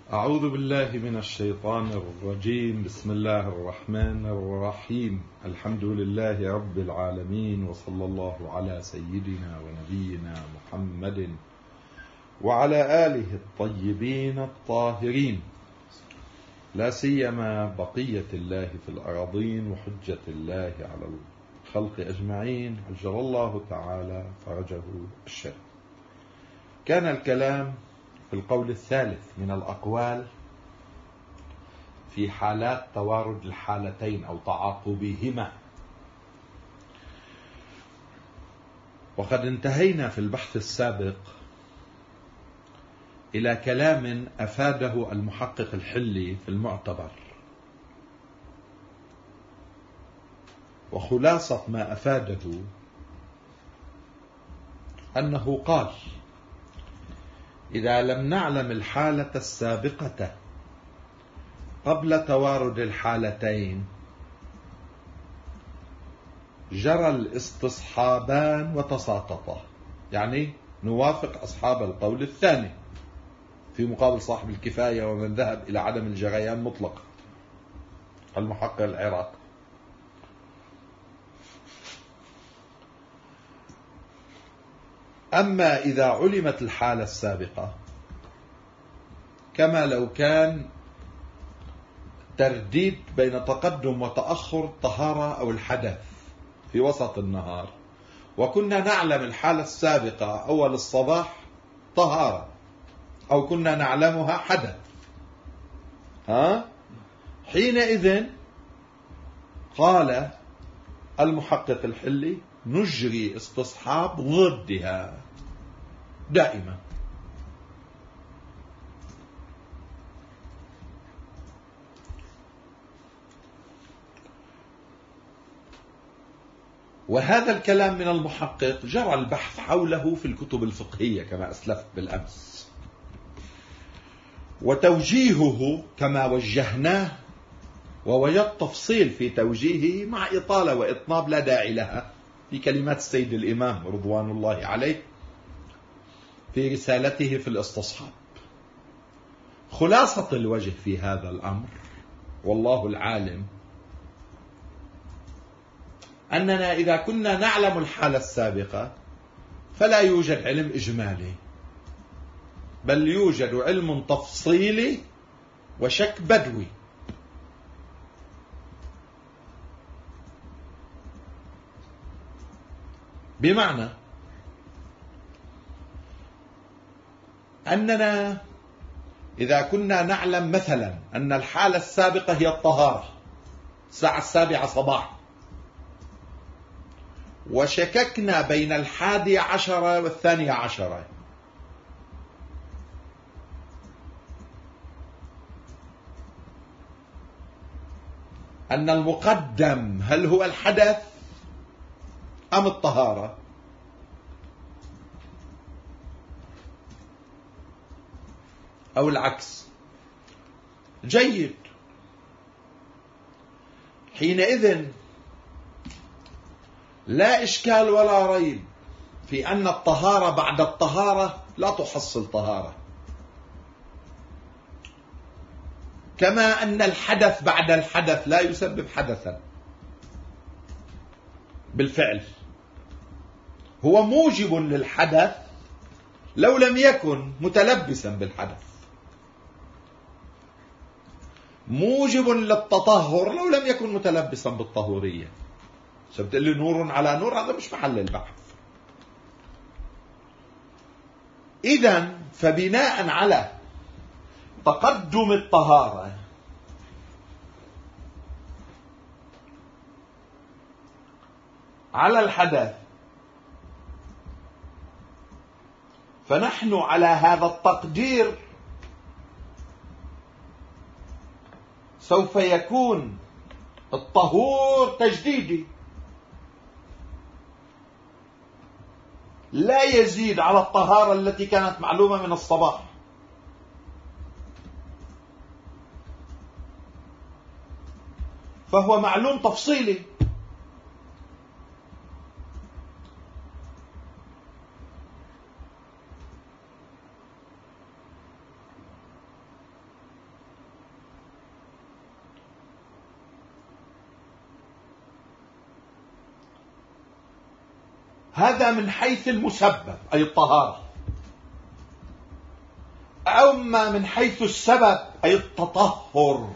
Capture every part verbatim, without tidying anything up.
أعوذ بالله من الشيطان الرجيم. بسم الله الرحمن الرحيم. الحمد لله رب العالمين، وصلى الله على سيدنا ونبينا محمد وعلى آله الطيبين الطاهرين، لا سيما بقية الله في الأراضين وحجة الله على الخلق أجمعين، عجل الله تعالى فرجه الشريف. كان الكلام في القول الثالث من الأقوال في حالات توارد الحالتين أو تعاقبهما، وقد انتهينا في البحث السابق إلى كلام أفاده المحقق الحلي في المعتبر، وخلاصة ما أفاده أنه قال: إذا لم نعلم الحالة السابقة قبل توارد الحالتين جرى الاستصحابان وتساقطا، يعني نوافق أصحاب القول الثاني في مقابل صاحب الكفاية ومن ذهب إلى عدم الجريان مطلقا، المحقق العراقي. أما إذا علمت الحالة السابقة كما لو كان ترديد بين تقدم وتأخر الطهارة أو الحدث في وسط النهار، وكنا نعلم الحالة السابقة أول الصباح طهارة أو كنا نعلمها حدث، ها؟ حينئذ قال المحقق الحلي: نجري استصحاب ضدها دائما. وهذا الكلام من المحقق جرى البحث حوله في الكتب الفقهية كما أسلفت بالأمس، وتوجيهه كما وجهناه، ووجدت تفصيل في توجيهه مع إطالة وإطناب لا داعي لها في كلمات السيد الإمام رضوان الله عليه في رسالته في الاستصحاب. خلاصة الوجه في هذا الأمر والله العالم أننا إذا كنا نعلم الحالة السابقة فلا يوجد علم إجمالي، بل يوجد علم تفصيلي وشك بدوي. بمعنى أننا إذا كنا نعلم مثلا أن الحالة السابقة هي الطهارة الساعة السابعة صباحا، وشككنا بين الحادية عشرة والثانية عشرة، أن المقدم هل هو الحدث أم الطهارة، أو العكس، جيد. حينئذ لا إشكال ولا ريب في أن الطهارة بعد الطهارة لا تحصل طهارة، كما أن الحدث بعد الحدث لا يسبب حدثا. بالفعل هو موجب للحدث لو لم يكن متلبسا بالحدث، موجب للتطهر لو لم يكن متلبسا بالطهورية. بتقول لي نور على نور، هذا مش محل البحث. إذن فبناء على تقدم الطهارة على الحدث، فنحن على هذا التقدير سوف يكون الطهور تجديدي لا يزيد على الطهارة التي كانت معلومة من الصباح. فهو معلوم تفصيلي. هذا من حيث المسبب أي الطهارة. أما من حيث السبب أي التطهر.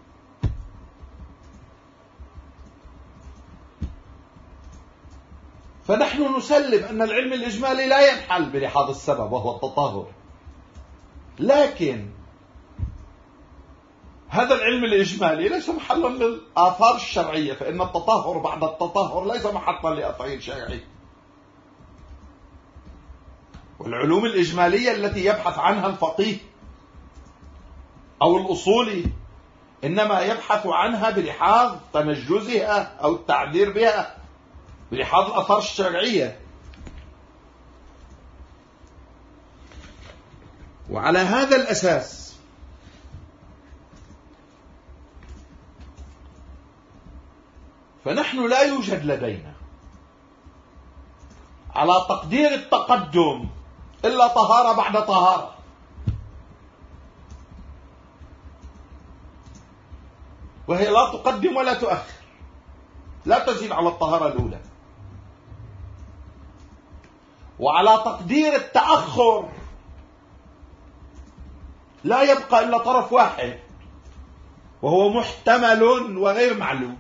فنحن نسلم أن العلم الإجمالي لا ينحل بلحاظ السبب وهو التطهر، لكن هذا العلم الإجمالي ليس محلا للآثار الشرعية، فإن التطهر بعد التطهر ليس محلا لآثار شرعية. والعلوم الإجمالية التي يبحث عنها الفقيه أو الأصولي إنما يبحث عنها بلحاظ تنجزها أو التعذير بها بلحاظ الآثار الشرعية. وعلى هذا الأساس فنحن لا يوجد لدينا على تقدير التقدم إلا طهارة بعد طهارة، وهي لا تقدم ولا تؤخر، لا تزيد على الطهارة الأولى. وعلى تقدير التأخر لا يبقى إلا طرف واحد وهو محتمل وغير معلوم،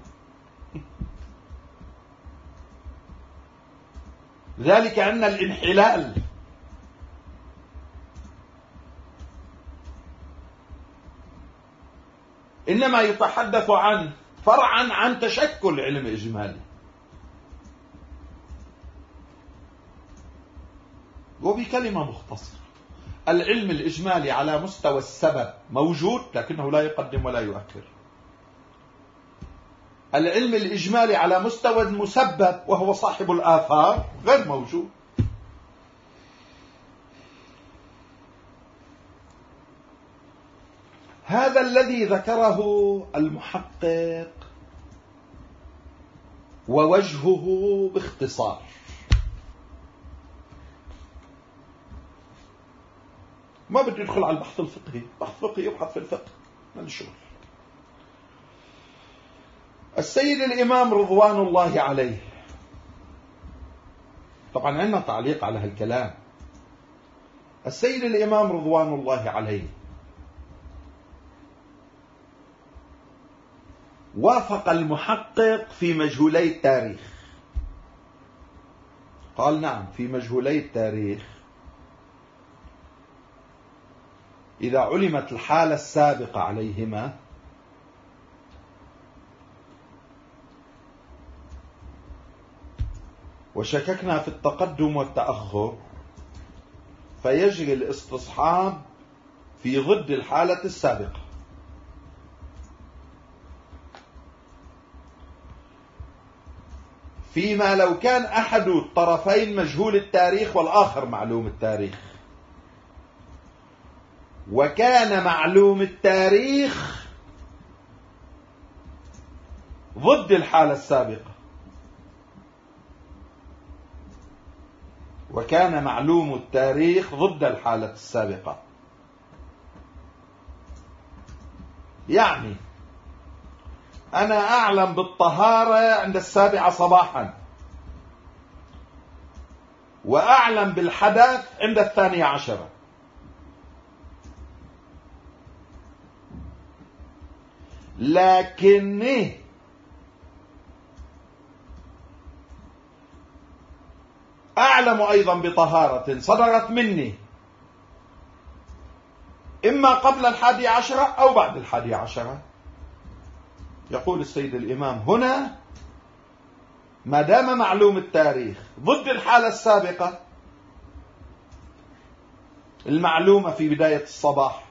ذلك أن الانحلال إنما يتحدث عن فرعا عن تشكل علم إجمالي. وبكلمة مختصرة، العلم الإجمالي على مستوى السبب موجود لكنه لا يقدم ولا يؤخر. العلم الإجمالي على مستوى المسبب وهو صاحب الآثار غير موجود. هذا الذي ذكره المحقق ووجهه باختصار. ما بدي أدخل على البحث الفقهي، البحث الفقهي يبحث في الفقه من الشغل. السيد الإمام رضوان الله عليه، طبعا عندنا تعليق على هالكلام. السيد الإمام رضوان الله عليه وافق المحقق في مجهولي التاريخ. قال نعم، في مجهولي التاريخ إذا علمت الحالة السابقة عليهما وشككنا في التقدم والتأخر فيجري الاستصحاب في ضد الحالة السابقة. فيما لو كان أحد الطرفين مجهول التاريخ والآخر معلوم التاريخ، وكان معلوم التاريخ ضد الحالة السابقة، وكان معلوم التاريخ ضد الحالة السابقة. يعني أنا أعلم بالطهارة عند السابعة صباحا، وأعلم بالحدث عند الثانية عشرة، لكني أعلم أيضا بطهارة صدرت مني إما قبل الحادي عشرة أو بعد الحادي عشرة. يقول السيد الإمام هنا ما دام معلوم التاريخ ضد الحالة السابقة المعلومة في بداية الصباح،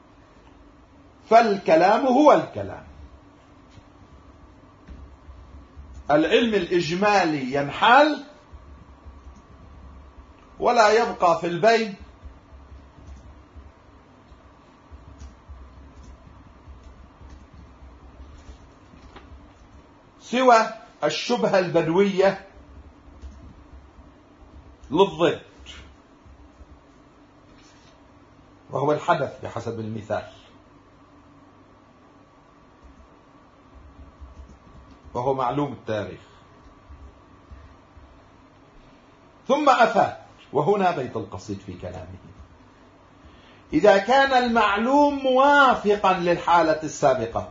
فالكلام هو الكلام. العلم الإجمالي ينحل ولا يبقى في البين سوى الشبهة البدوية للضد، وهو الحدث بحسب المثال، وهو معلوم التاريخ. ثم أفاد، وهنا بيت القصيد في كلامه: إذا كان المعلوم موافقا للحالة السابقة،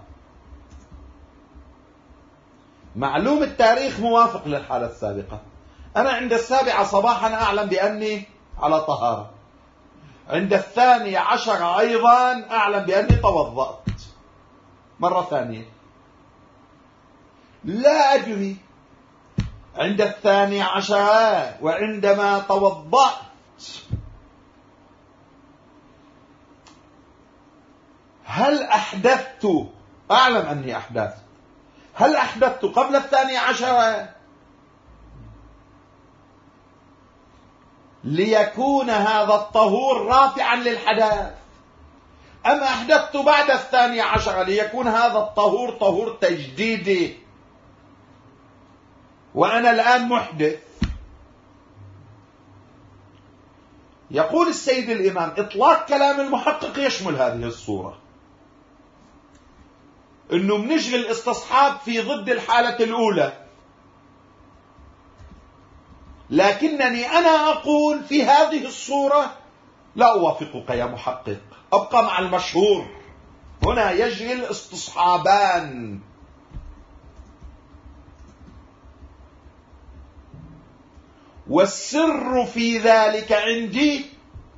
معلوم التاريخ موافق للحالة السابقة، أنا عند السابعة صباحا أعلم بأني على طهارة، عند الثانية عشر أيضا أعلم بأني توضأت مرة ثانية، لا أدري عند الثانية عشر وعندما توضأت هل أحدثت، أعلم أني أحدثت، هل أحدثت قبل الثانية عشر ليكون هذا الطهور رافعا للحدث، أم أحدثت بعد الثانية عشر ليكون هذا الطهور طهور تجديدي وأنا الآن محدث؟ يقول السيد الإمام: إطلاق كلام المحقق يشمل هذه الصورة، إنه بنشغل استصحاب في ضد الحالة الأولى، لكنني أنا أقول في هذه الصورة لا أوافقك يا محقق، أبقى مع المشهور. هنا يجري الاستصحابان، والسر في ذلك عندي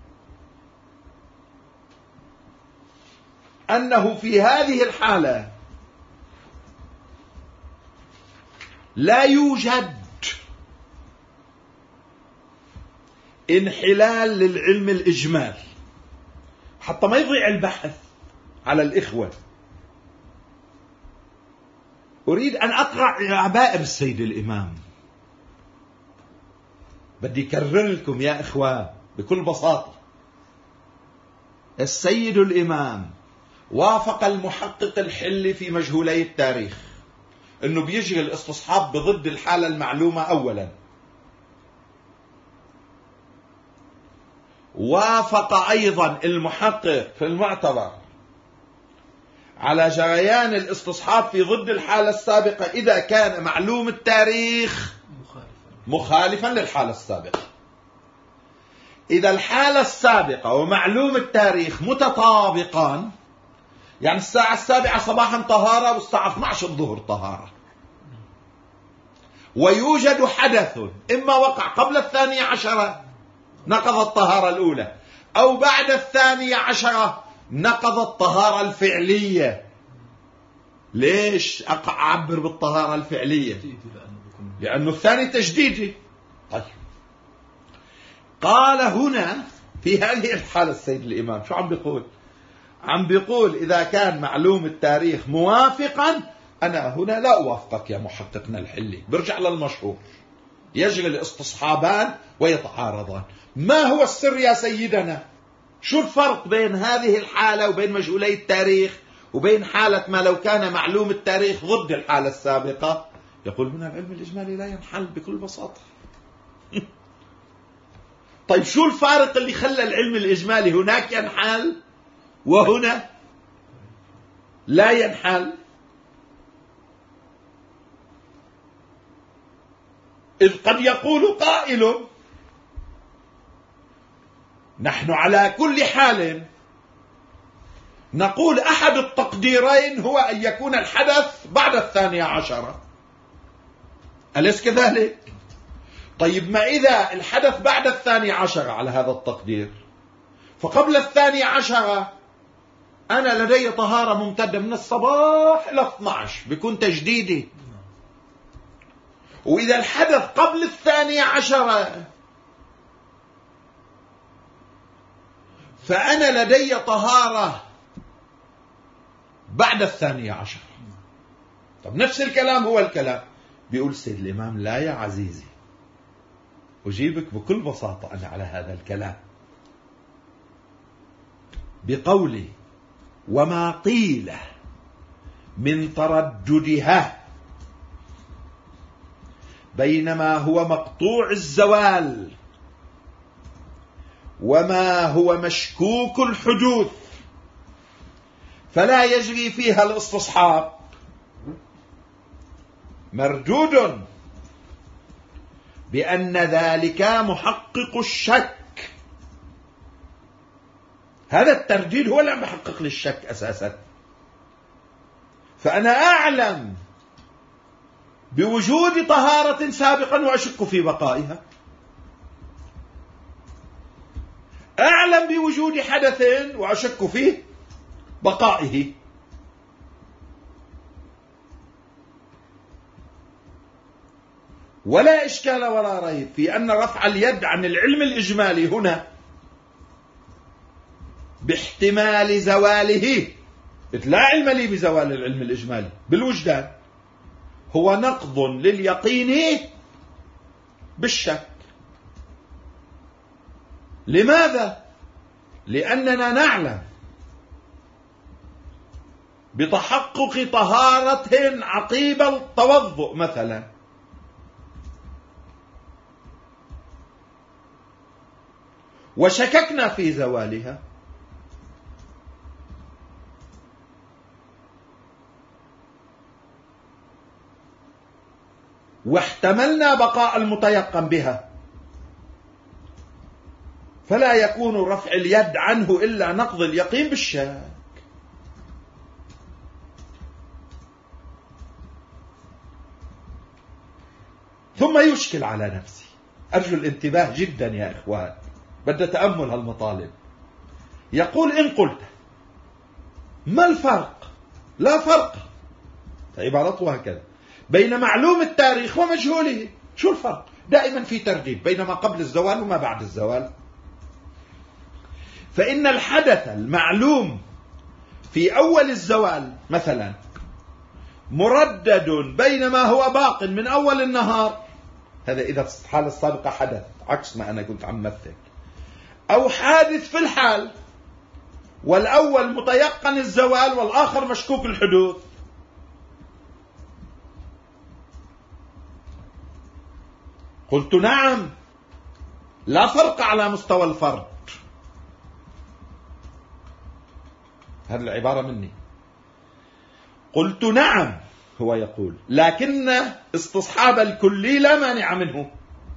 أنه في هذه الحالة لا يوجد انحلال للعلم الإجمال، حتى ما يضيع البحث على الإخوة. أريد أن أقرأ عبائر السيد الإمام، بدي أكرر لكم يا إخوة بكل بساطة: السيد الإمام وافق المحقق الحلي في مجهولي التاريخ أنه بيجري الاستصحاب بضد الحالة المعلومة أولا، وافق أيضا المحقق في المعتبر على جريان الاستصحاب في ضد الحالة السابقة إذا كان معلوم التاريخ مخالفا للحالة السابقة. إذا الحالة السابقة ومعلوم التاريخ متطابقان، يعني الساعة السابعة صباحا طهارة والساعة اثني عشر الظهر طهارة، ويوجد حدث إما وقع قبل الثانية عشرة نقض الطهارة الأولى، أو بعد الثانية عشرة نقض الطهارة الفعلية. ليش أعبر بالطهارة الفعلية؟ لأنه الثاني تجديدي. طيب، قال هنا في هذه الحالة السيد الإمام شو عم بيقول؟ عم بيقول إذا كان معلوم التاريخ موافقا، أنا هنا لا أوافقك يا محققنا الحلي، برجع للمشهور، يجري الاستصحابان ويتعارضان. ما هو السر يا سيدنا؟ شو الفرق بين هذه الحالة وبين مجهولي التاريخ وبين حالة ما لو كان معلوم التاريخ ضد الحالة السابقة؟ يقول هنا العلم الإجمالي لا ينحل بكل بساطة. طيب شو الفارق اللي خلى العلم الإجمالي هناك ينحل وهنا لا ينحل؟ إذ قد يقول قائل: نحن على كل حال نقول أحد التقديرين هو أن يكون الحدث بعد الثانية عشرة، أليس كذلك؟ طيب ما إذا الحدث بعد الثانية عشرة على هذا التقدير، فقبل الثانية عشرة أنا لدي طهارة ممتدة من الصباح إلى اثني عشر بيكون تجديدي، وإذا الحدث قبل الثانية عشرة فأنا لدي طهارة بعد الثانية عشرة. طب نفس الكلام هو الكلام. بيقول سيد الإمام: لا يا عزيزي، أجيبك بكل بساطة أنا على هذا الكلام بقولي: وما قيل من ترددها بينما هو مقطوع الزوال وما هو مشكوك الحدوث فلا يجري فيها الاستصحاب، مردود بأن ذلك محقق الشك. هذا الترديد هو اللي عم بحقق لي الشك أساسا. فأنا أعلم بوجود طهارة سابقا وأشك في بقائها، أعلم بوجود حدث وأشك في بقائه. ولا إشكال ولا ريب في أن رفع اليد عن العلم الإجمالي هنا باحتمال زواله، لا علم لي بزوال العلم الإجمالي بالوجدان، هو نقض لليقين بالشك. لماذا؟ لأننا نعلم بتحقق طهارة عقيب التوضؤ مثلا، وشككنا في زوالها، واحتملنا بقاء المتيقن بها، فلا يكون رفع اليد عنه إلا نقض اليقين بالشك. ثم يشكل على نفسي، أرجو الانتباه جدا يا إخوان، بدأ تأمل هالمطالب. يقول إن قلت ما الفرق؟ لا فرق، عبارته هكذا، بين معلوم التاريخ ومجهوله. شو الفرق؟ دائما في ترديد بين ما قبل الزوال وما بعد الزوال. فإن الحدث المعلوم في أول الزوال مثلا مردد بين ما هو باق من أول النهار، هذا إذا في الحالة السابقة حدث، عكس ما أنا كنت عم مثل، أو حادث في الحال، والأول متيقن الزوال والآخر مشكوك الحدوث. قلت نعم، لا فرق على مستوى الفرد. هذه العبارة مني. قلت نعم، هو يقول، لكن استصحاب الكلي لا مانع منه.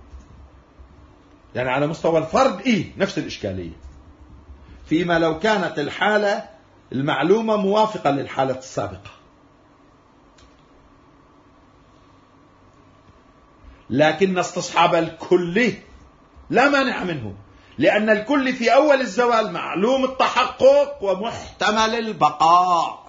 يعني على مستوى الفرد إيه نفس الإشكالية، فيما لو كانت الحالة المعلومة موافقة للحالة السابقة. لكن استصحاب الكلي لا مانع منه، لأن الكل في أول الزوال معلوم التحقق ومحتمل البقاء.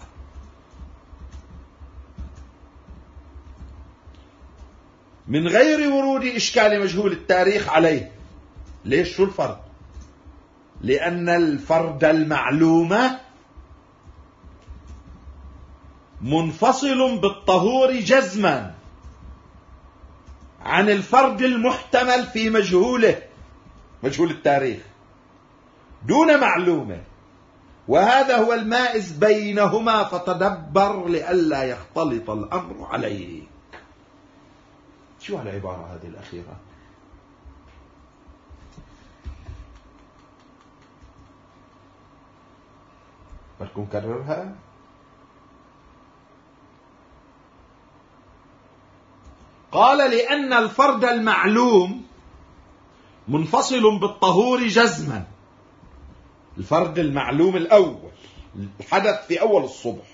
من غير ورود إشكال مجهول التاريخ عليه. ليش؟ شو الفرق؟ لأن الفرد المعلومة منفصل بالطهور جزما عن الفرد المحتمل في مجهوله، مجهول التاريخ، دون معلومة، وهذا هو المائز بينهما، فتدبر لئلا يختلط الأمر عليه. شو هالعبارة هذه الأخيرة؟ بدكم نكررها؟ قال لأن الفرد المعلوم منفصل بالطهور جزما، الفرد المعلوم الأول الحدث في أول الصبح،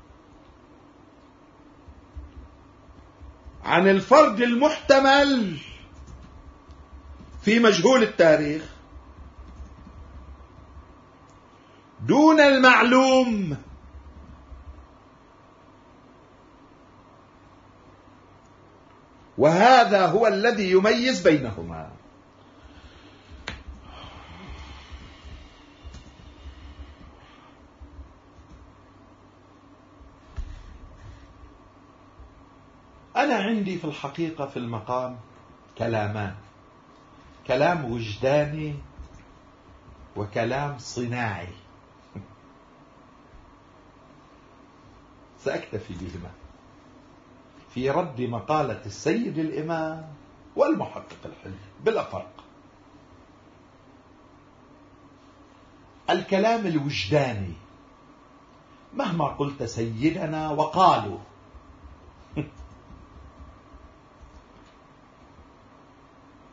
عن الفرد المحتمل في مجهول التاريخ دون المعلوم. وهذا هو الذي يميز بينهما. أنا عندي في الحقيقة في المقام كلامان، كلام وجداني وكلام صناعي، سأكتفي بهما في رد مقالة السيد الإمام والمحقق الحلي بلا فرق. الكلام الوجداني مهما قلت سيدنا وقالوا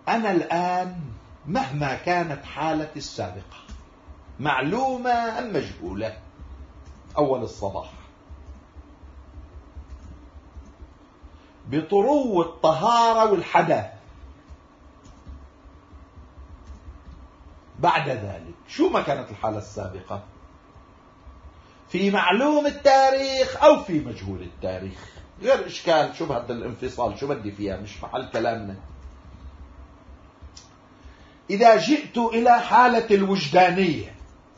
أنا الآن مهما كانت حالتي السابقة معلومة أم مجهولة أول الصباح بطرو الطهارة والحدث، بعد ذلك شو ما كانت الحالة السابقة في معلوم التاريخ أو في مجهول التاريخ غير إشكال. شو بهذا الانفصال؟ شو بدي فيها؟ مش محل كلامنا. إذا جئت إلى حالة الوجدانية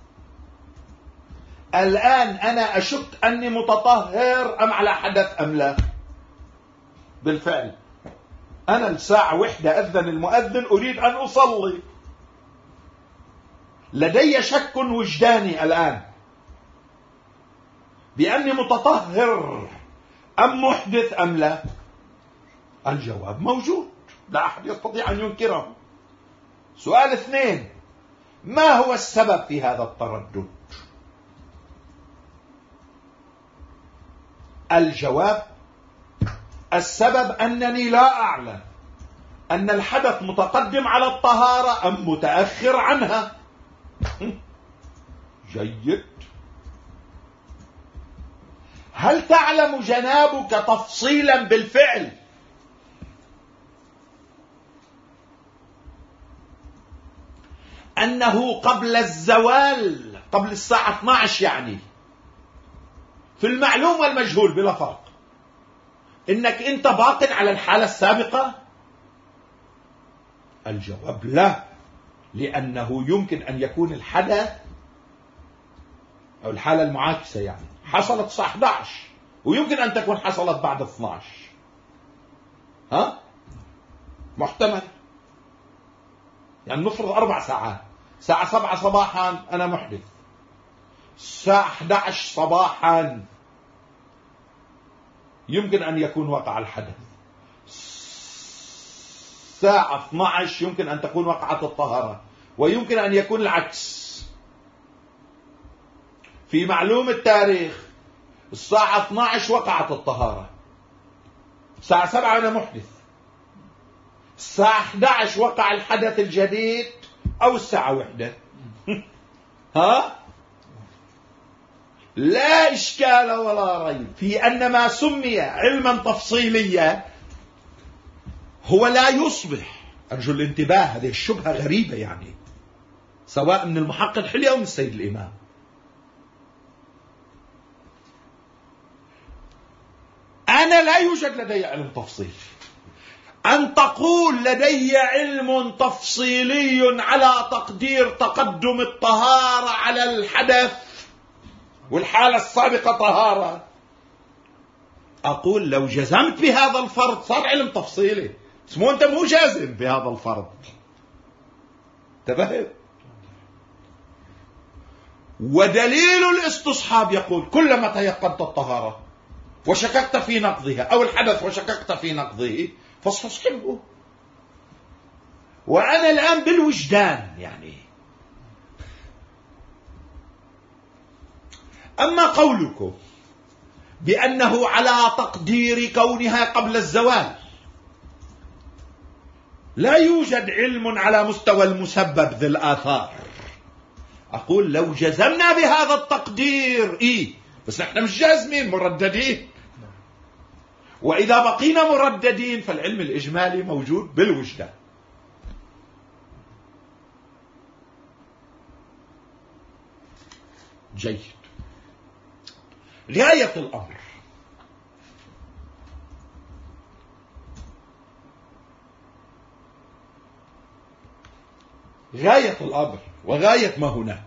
الآن أنا أشك أني متطهر أم على حدث أم لا. بالفعل أنا الساعة واحدة أذن المؤذن أريد أن أصلي، لدي شك وجداني الآن بأني متطهر أم محدث أم لا. الجواب موجود، لا أحد يستطيع أن ينكره. سؤال اثنين: ما هو السبب في هذا التردد؟ الجواب: السبب أنني لا أعلم أن الحدث متقدم على الطهارة أم متأخر عنها. جيد. هل تعلم جنابك تفصيلا بالفعل أنه قبل الزوال، قبل الساعة اثني عشر يعني، في المعلوم والمجهول بلا فرق، إنك أنت باق على الحالة السابقة؟ الجواب لا، لأنه يمكن أن يكون الحدث أو الحالة المعاكسة يعني حصلت الساعة أحد عشر ويمكن أن تكون حصلت بعد اثني عشر. ها؟ محتمل. يعني نفرض أربع ساعات، الساعة سبعة صباحا أنا محدث، الساعة أحد عشر صباحا يمكن أن يكون وقع الحدث، الساعة اثني عشر يمكن أن تكون وقعت الطهارة، ويمكن أن يكون العكس. في معلوم التاريخ الساعة اثني عشر وقعت الطهارة، الساعة سبعة أنا محدث، الساعة أحد عشر وقع الحدث الجديد، أو الساعة واحدة. ها؟ لا إشكال ولا ريب في أن ما سمي علما تفصيليا هو لا يصبح. أرجو الانتباه، هذه الشبهة غريبة يعني، سواء من المحقق الحلي أو من السيد الإمام. أنا لا يوجد لدي علم تفصيلي. أن تقول لدي علم تفصيلي على تقدير تقدم الطهارة على الحدث والحالة السابقة طهارة، أقول لو جزمت بهذا الفرض صار علم تفصيلي، اسمه أنت مو جازم بهذا الفرض. انتبهت؟ ودليل الاستصحاب يقول كلما تيقنت الطهارة وشككت في نقضها أو الحدث وشككت في نقضه فاستصحبه. وأنا الآن بالوجدان يعني. أما قولكم بأنه على تقدير كونها قبل الزوال، لا يوجد علم على مستوى المسبب ذي الآثار، أقول لو جزمنا بهذا التقدير إيه، بس نحن مش جازمين، مرددين. وإذا بقينا مرددين فالعلم الإجمالي موجود بالوجدان. جيد. غاية الأمر غاية الأمر وغاية ما هناك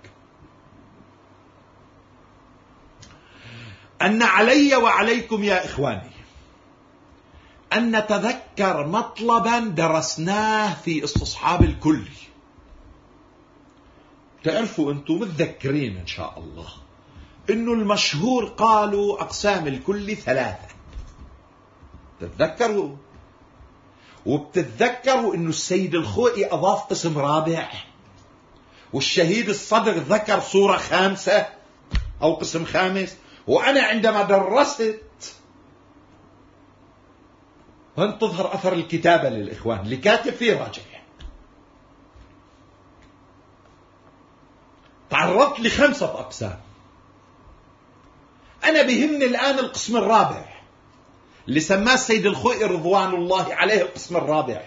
أن علي وعليكم يا إخواني أن نتذكر مطلبا درسناه في استصحاب الكلي. تعرفوا أنتم متذكرين إن شاء الله إنه المشهور قالوا أقسام الكلي ثلاثة. تتذكروا؟ وبتتذكروا إنه السيد الخوئي أضاف قسم رابع، والشهيد الصدر ذكر صورة خامسة أو قسم خامس. وأنا عندما درست، وأن تظهر أثر الكتابة للإخوان اللي كاتب فيه راجع، قلت لي خمسة أقسام. أنا بهمني الآن القسم الرابع اللي سماه السيد الخوئي رضوان الله عليه القسم الرابع.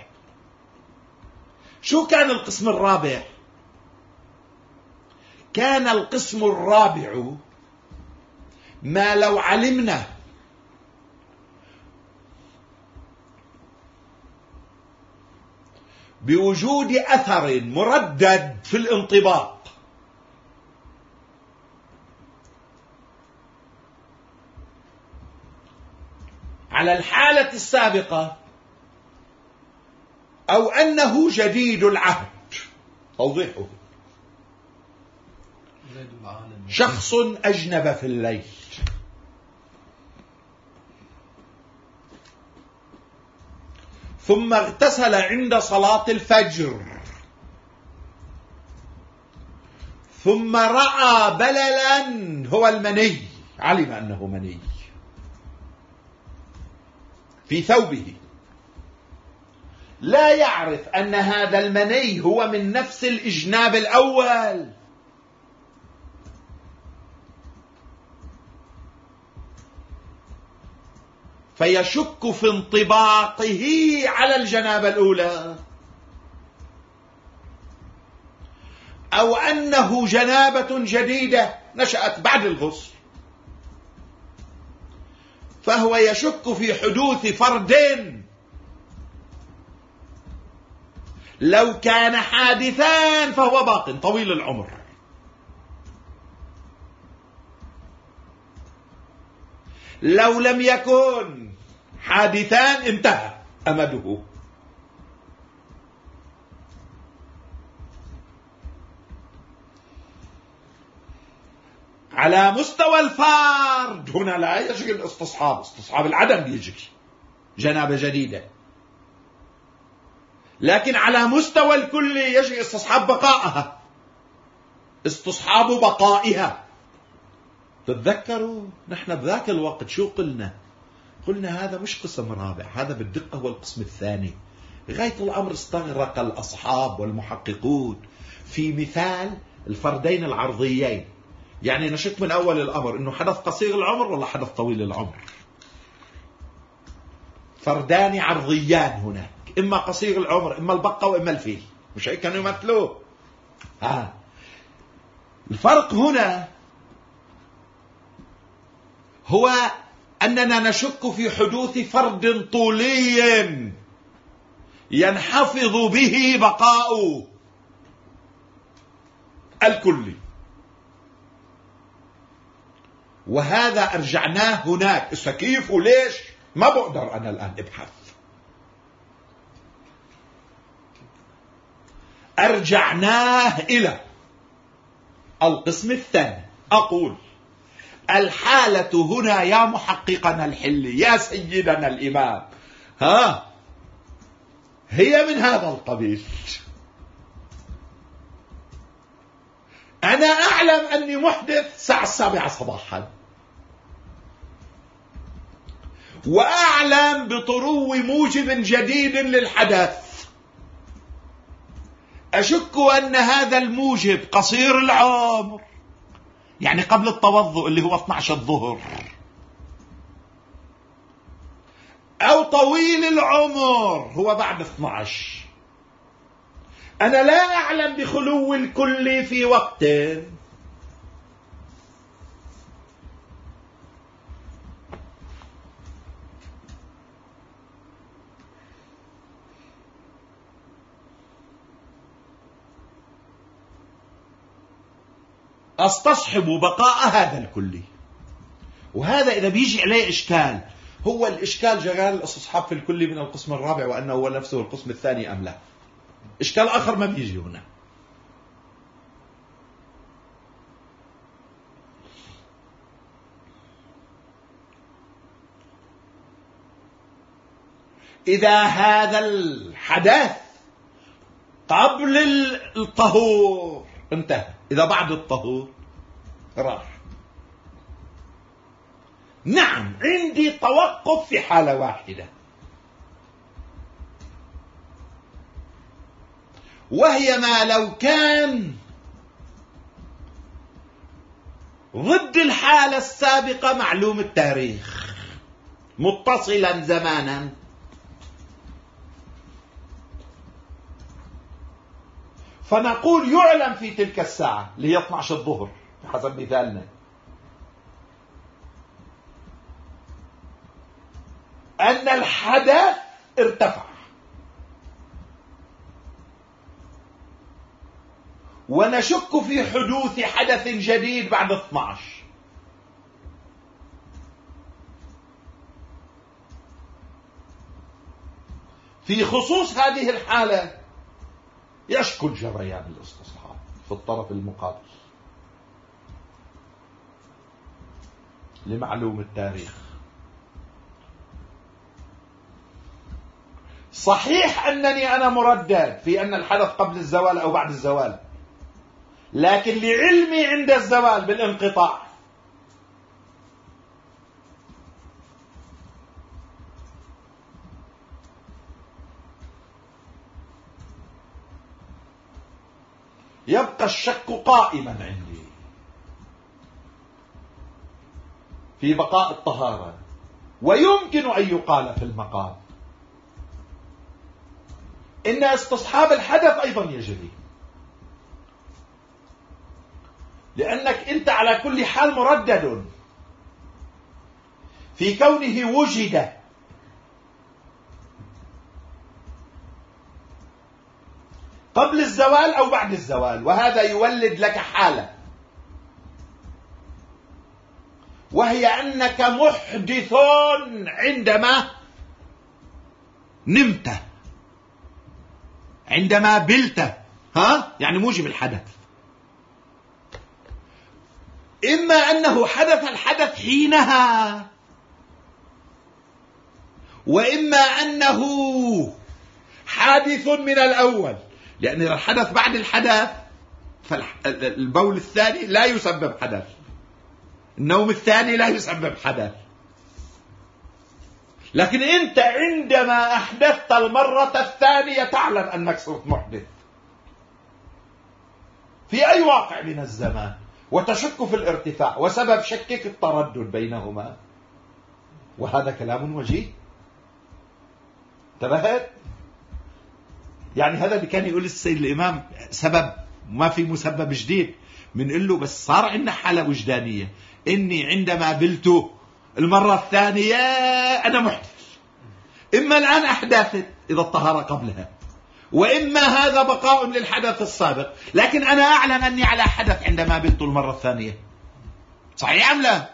شو كان القسم الرابع؟ كان القسم الرابع ما لو علمنا بوجود أثر مردد في الانطباق على الحالة السابقة أو أنه جديد العهد. توضيحه: شخص أجنب في الليل ثم اغتسل عند صلاة الفجر ثم رأى بللا هو المني، علم أنه مني في ثوبه، لا يعرف أن هذا المني هو من نفس الإجناب الأول، فيشك في انطباقه على الجنابة الأولى، أو أنه جنابة جديدة نشأت بعد الغسل، فهو يشك في حدوث فرد لو كان حادثان فهو باق طويل العمر، لو لم يكن حادثان انتهى أمده. على مستوى الفرد هنا لا يجري الاستصحاب، استصحاب العدم بيجري جنابة جديدة، لكن على مستوى الكل يجري استصحاب بقائها، استصحاب بقائها. تتذكروا نحن بذاك الوقت شو قلنا؟ قلنا هذا مش قسم رابع، هذا بالدقة هو القسم الثاني. غاية الأمر استغرق الأصحاب والمحققون في مثال الفردين العرضيين، يعني نشك من أول الأمر إنه حدث قصير العمر ولا حدث طويل العمر. فردان عرضيان هناك، إما قصير العمر إما البقة وإما الفيل، مش هيك كانوا يمثلوه. ها الفرق هنا هو أننا نشك في حدوث فرد طولي ينحفظ به بقاء الكل، وهذا أرجعناه هناك. كيف وليش ما بقدر أنا الآن ابحث، أرجعناه إلى القسم الثاني. أقول الحالة هنا يا محققنا الحلي يا سيدنا الإمام، ها هي من هذا القبيل. أنا أعلم أني محدث الساعة السابعة صباحا، وأعلم بطرو موجب جديد للحدث، أشك أن هذا الموجب قصير العمر، يعني قبل التوضؤ اللي هو اثني عشر الظهر، أو طويل العمر هو بعد اثني عشر. أنا لا أعلم بخلو الكل في وقت، أستصحب بقاء هذا الكلي. وهذا إذا بيجي عليه إشكال، هو الإشكال جرال الاستصحاب في الكلي من القسم الرابع وأنه هو نفسه القسم الثاني أم لا. إشكال آخر ما بيجي هنا. إذا هذا الحدث قبل الطهور انتهى، إذا بعد الطهور راح. نعم عندي توقف في حالة واحدة، وهي ما لو كان ضد الحالة السابقة معلوم التاريخ متصلا زمانا. فنقول يعلم في تلك الساعة اللي هي اثني عشر الظهر بحسب مثالنا أن الحدث ارتفع، ونشك في حدوث حدث جديد بعد اثني عشر. في خصوص هذه الحالة يشكل جريان الاستصحاب في الطرف المقابل لمعلوم التاريخ. صحيح أنني أنا مردد في أن الحدث قبل الزوال أو بعد الزوال، لكن لعلمي عند الزوال بالانقطاع. يبقى الشك قائما عندي في بقاء الطهارة، ويمكن أن يقال في المقام إن استصحاب الحدث أيضا يجري، لأنك أنت على كل حال مردد في كونه وجد قبل الزوال أو بعد الزوال، وهذا يولد لك حالة، وهي أنك محدث عندما نمت، عندما بلت، ها؟ يعني موجب الحدث. إما أنه حدث الحدث حينها، وإما أنه حادث من الأول، لأن الحدث بعد الحدث، فالبول الثاني لا يسبب حدث، النوم الثاني لا يسبب حدث. لكن أنت عندما أحدثت المرة الثانية تعلم أنك صرت محدث في أي واقع من الزمان، وتشك في الارتفاع، وسبب شكك التردد بينهما، وهذا كلام وجيه. انتبهت؟ يعني هذا اللي كان يقول السيد الإمام سبب ما في مسبب جديد، بنقول له بس صار عندنا حالة وجدانية، إني عندما بلت المرة الثانية أنا محدث، إما الآن أحدثت إذا الطهارة قبلها، وإما هذا بقاء للحدث السابق، لكن أنا أعلم أني على حدث عندما بلت المرة الثانية. صحيح أم لا؟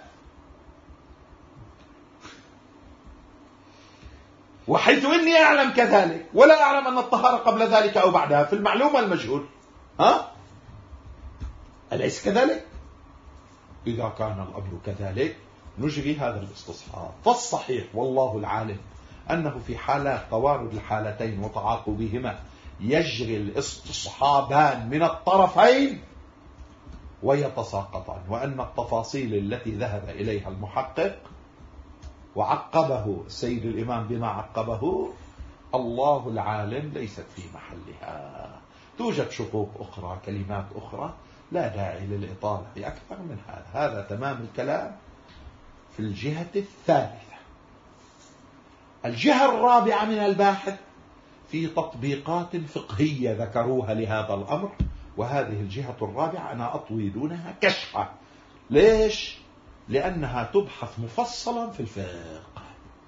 وحيث إني أعلم كذلك، ولا أعلم أن الطهارة قبل ذلك أو بعدها في المعلومة المجهول، ها؟ أليس كذلك؟ إذا كان الأمر كذلك نجري هذا الاستصحاب. فالصحيح والله العالم أنه في حالات توارد الحالتين وتعاقبهما يجري الاستصحابان من الطرفين ويتساقطان، وأن التفاصيل التي ذهب إليها المحقق وعقبه السيد الإمام بما عقبه الله العالم ليست في محلها. توجد شقوق أخرى، كلمات أخرى، لا داعي للإطالة أكثر من هذا. هذا تمام الكلام في الجهة الثالثة. الجهة الرابعة من الباحث في تطبيقات فقهية ذكروها لهذا الأمر، وهذه الجهة الرابعة أنا أطوي دونها كشفة. ليش؟ لأنها تبحث مفصلا في الفقه،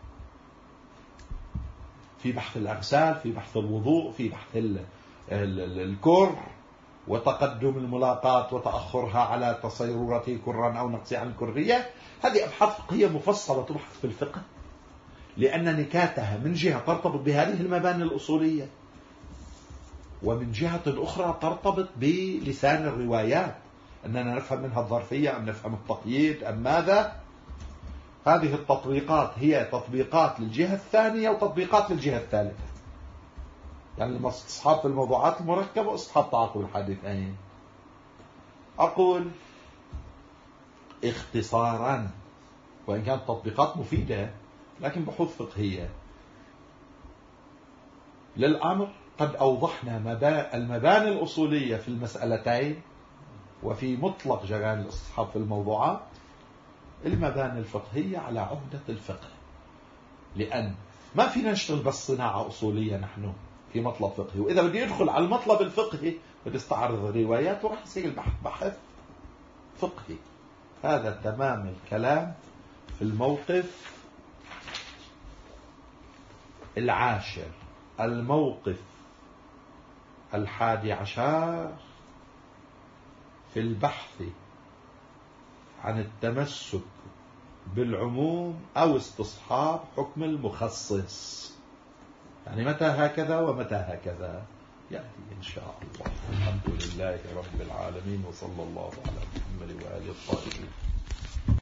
في بحث الأغسال، في بحث الوضوء، في بحث الكر وتقدم الملاقات وتأخرها على تصيرورة كرا أو نقص عن الكرية. هذه أبحاث فقهية مفصلة تبحث في الفقه، لأن نكاتها من جهة ترتبط بهذه المباني الأصولية، ومن جهة أخرى ترتبط بلسان الروايات، أننا نفهم منها الظرفية أم نفهم التقييد أم ماذا. هذه التطبيقات هي تطبيقات للجهة الثانية وتطبيقات للجهة الثالثة، يعني لما استصحاب الموضوعات المركبة واصحاب تعاقب الحادثين. أقول اختصارا، وإن كانت تطبيقات مفيدة لكن بحوث فقهية للأمر، قد أوضحنا المباني الأصولية في المسألتين وفي مطلق جريان الاستصحاب في الموضوعات المباني الفقهية على عهدة الفقه، لأن ما فينا نشتغل بس صناعة أصولية نحن في مطلب فقهي، وإذا بدي يدخل على المطلب الفقهي بدي استعرض الروايات وراح يصير البحث بحث فقهي. هذا تمام الكلام في الموقف العاشر. الموقف الحادي عشر في البحث عن التمسك بالعموم أو استصحاب حكم المخصص، يعني متى هكذا ومتى هكذا يأتي إن شاء الله. الحمد لله رب العالمين، وصلى الله على محمد وآله الطاهرين.